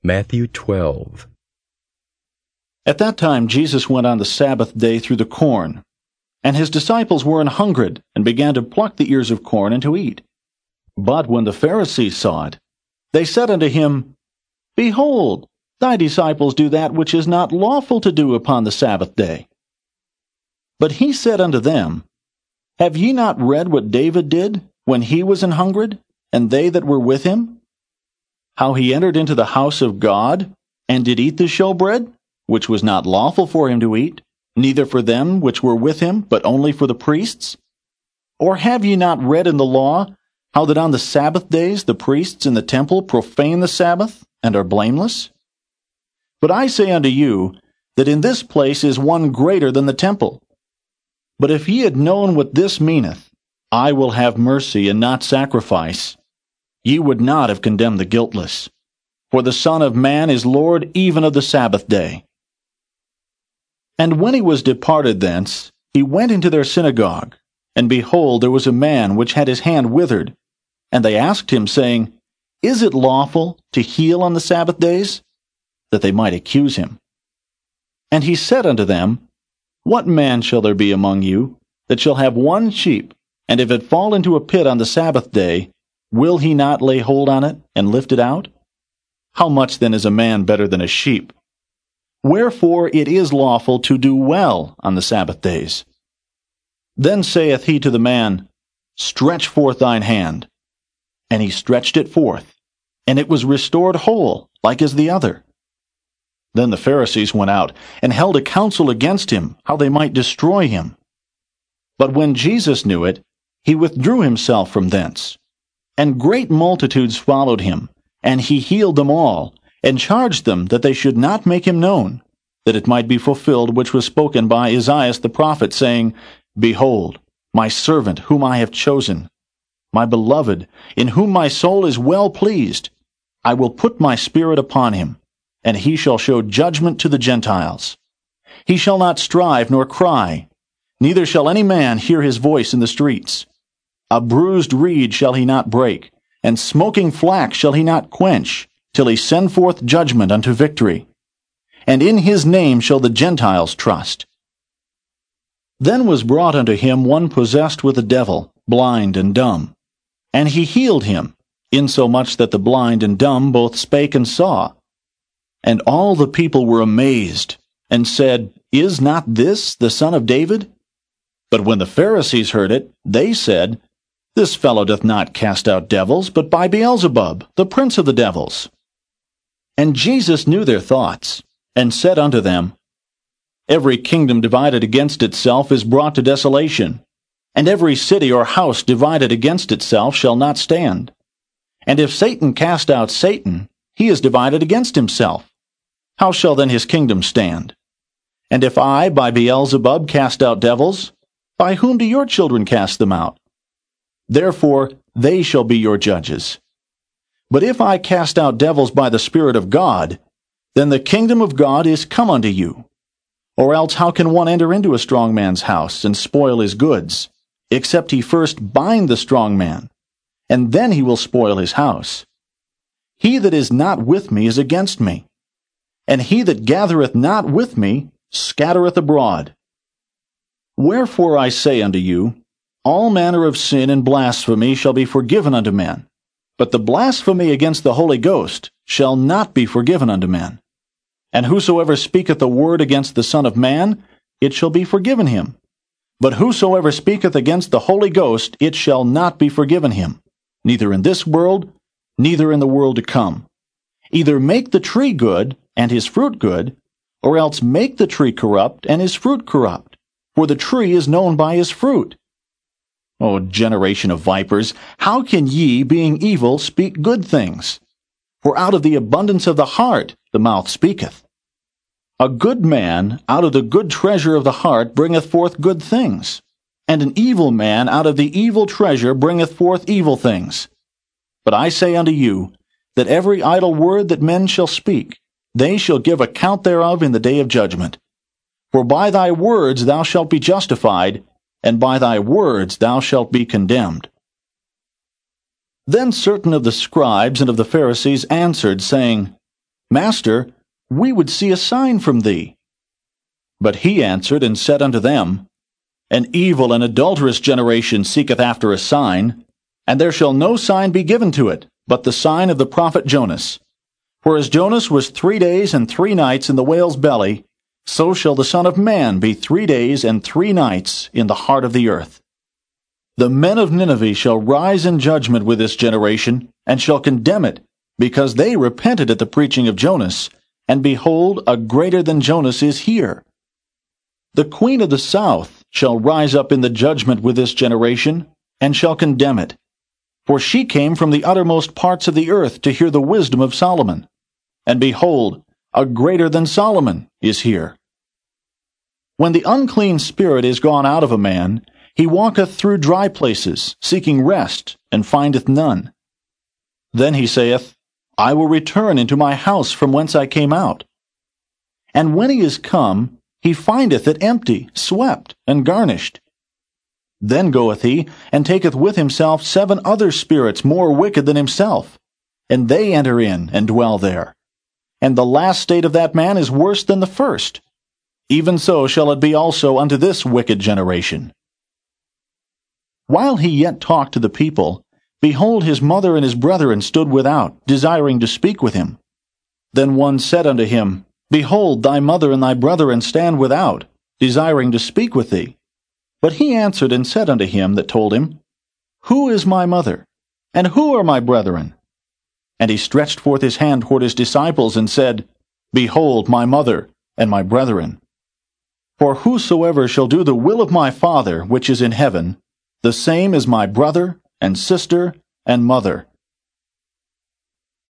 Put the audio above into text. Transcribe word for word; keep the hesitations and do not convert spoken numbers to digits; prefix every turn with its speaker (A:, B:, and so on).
A: Matthew twelve.
B: At that time Jesus went on the Sabbath day through the corn, and his disciples were an hungered, and began to pluck the ears of corn and to eat. But when the Pharisees saw it, they said unto him, Behold, thy disciples do that which is not lawful to do upon the Sabbath day. But he said unto them, Have ye not read what David did, when he was an hungered, and they that were with him? How he entered into the house of God, and did eat the showbread, which was not lawful for him to eat, neither for them which were with him, but only for the priests? Or have ye not read in the law, how that on the Sabbath days the priests in the temple profane the Sabbath, and are blameless? But I say unto you, that in this place is one greater than the temple. But if ye had known what this meaneth, I will have mercy and not sacrifice, ye would not have condemned the guiltless. For the Son of Man is Lord even of the Sabbath day. And when he was departed thence, he went into their synagogue. And behold, there was a man which had his hand withered. And they asked him, saying, Is it lawful to heal on the Sabbath days? That they might accuse him. And he said unto them, What man shall there be among you, that shall have one sheep, and if it fall into a pit on the Sabbath day, will he not lay hold on it, and lift it out? How much then is a man better than a sheep? Wherefore it is lawful to do well on the Sabbath days. Then saith he to the man, Stretch forth thine hand. And he stretched it forth, and it was restored whole, like as the other. Then the Pharisees went out, and held a council against him, how they might destroy him. But when Jesus knew it, he withdrew himself from thence. And great multitudes followed him, and he healed them all, and charged them that they should not make him known, that it might be fulfilled which was spoken by Isaiah the prophet, saying, Behold, my servant whom I have chosen, my beloved, in whom my soul is well pleased. I will put my spirit upon him, and he shall show judgment to the Gentiles. He shall not strive nor cry, neither shall any man hear his voice in the streets. A bruised reed shall he not break, and smoking flax shall he not quench, till he send forth judgment unto victory. And in his name shall the Gentiles trust. Then was brought unto him one possessed with a devil, blind and dumb. And he healed him, insomuch that the blind and dumb both spake and saw. And all the people were amazed, and said, Is not this the son of David? But when the Pharisees heard it, they said, This fellow doth not cast out devils, but by Beelzebub, the prince of the devils. And Jesus knew their thoughts, and said unto them, Every kingdom divided against itself is brought to desolation, and every city or house divided against itself shall not stand. And if Satan cast out Satan, he is divided against himself. How shall then his kingdom stand? And if I by Beelzebub cast out devils, by whom do your children cast them out? Therefore they shall be your judges. But if I cast out devils by the Spirit of God, then the kingdom of God is come unto you. Or else how can one enter into a strong man's house, and spoil his goods, except he first bind the strong man, and then he will spoil his house? He that is not with me is against me, and he that gathereth not with me scattereth abroad. Wherefore I say unto you, all manner of sin and blasphemy shall be forgiven unto men, but the blasphemy against the Holy Ghost shall not be forgiven unto men. And whosoever speaketh a word against the Son of Man, it shall be forgiven him. But whosoever speaketh against the Holy Ghost, it shall not be forgiven him, neither in this world, neither in the world to come. Either make the tree good, and his fruit good, or else make the tree corrupt, and his fruit corrupt. For the tree is known by his fruit. O generation of vipers, how can ye, being evil, speak good things? For out of the abundance of the heart the mouth speaketh. A good man out of the good treasure of the heart bringeth forth good things, and an evil man out of the evil treasure bringeth forth evil things. But I say unto you, that every idle word that men shall speak, they shall give account thereof in the day of judgment. For by thy words thou shalt be justified, and by thy words thou shalt be condemned. Then certain of the scribes and of the Pharisees answered, saying, Master, we would see a sign from thee. But he answered and said unto them, An evil and adulterous generation seeketh after a sign, and there shall no sign be given to it, but the sign of the prophet Jonas. For as Jonas was three days and three nights in the whale's belly, so shall the Son of Man be three days and three nights in the heart of the earth. The men of Nineveh shall rise in judgment with this generation, and shall condemn it, because they repented at the preaching of Jonas, and behold, a greater than Jonas is here. The queen of the south shall rise up in the judgment with this generation, and shall condemn it. For she came from the uttermost parts of the earth to hear the wisdom of Solomon. And behold, a greater than Solomon is here. When the unclean spirit is gone out of a man, he walketh through dry places, seeking rest, and findeth none. Then he saith, I will return into my house from whence I came out. And when he is come, he findeth it empty, swept, and garnished. Then goeth he, and taketh with himself seven other spirits more wicked than himself, and they enter in and dwell there. And the last state of that man is worse than the first. Even so shall it be also unto this wicked generation. While he yet talked to the people, behold, his mother and his brethren stood without, desiring to speak with him. Then one said unto him, Behold, thy mother and thy brethren stand without, desiring to speak with thee. But he answered and said unto him that told him, Who is my mother, and who are my brethren? And he stretched forth his hand toward his disciples, and said, Behold my mother and my brethren. For whosoever shall do the will of my Father which is in heaven, the same is my brother, and sister, and mother,